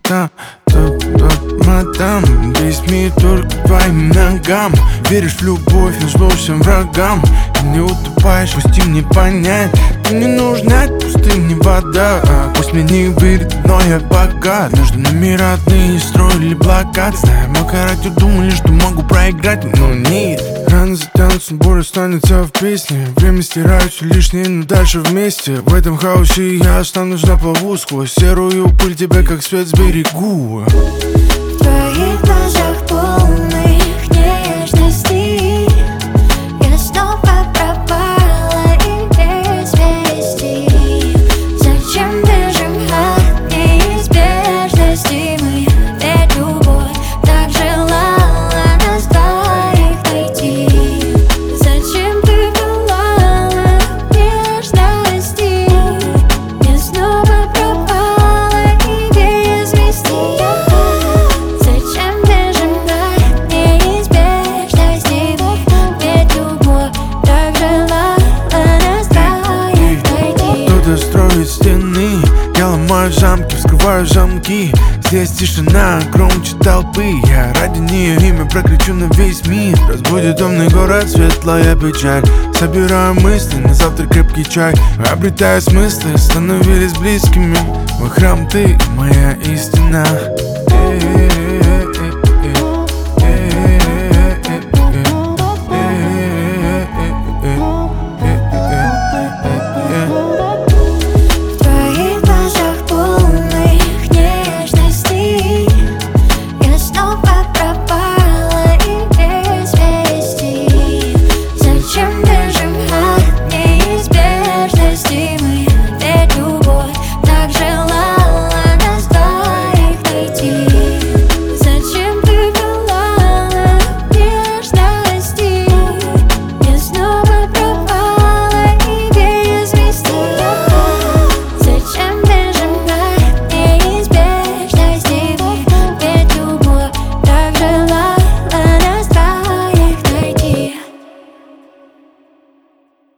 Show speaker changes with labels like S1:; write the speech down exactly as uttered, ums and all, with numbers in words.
S1: там, тут, тут, мадам. Весь мир только к твоим ногам. Веришь в любовь, но зло всем врагам. Ты не утопаешь, пусти мне понять. Ты не нужна, пусты мне вода. Пусть мне не выйдет, но я богат. Между нами родные строили блокад. Зная мой характер, думали, что могу проиграть, но нет. Рано затянутся, боль останется в песне. Время стирает все лишнее, но дальше вместе. В этом хаосе я останусь на плаву. Сквозь серую пыль тебя как свет сберегу.
S2: В твоих глазах полных нежностей я снова пропала и без вести. Зачем бежим от неизбежности мы? Ведь любовь так желала нас двоих найти. Зачем ты пылала нежности? Я снова пропала и без вести. Зачем бежим от неизбежности мы? Ведь любовь так желала нас двоих найти.
S1: Кто-то строит стены, я ломаю замки, вскрываю замки. Здесь тишина громче толпы. Я ради нее имя прокричу на весь мир. Разбудит темный город, светлая печаль. Собираю мысли, на завтра крепкий чай. Обретая смыслы, становились близкими. Мой храм, ты моя истина. Эй.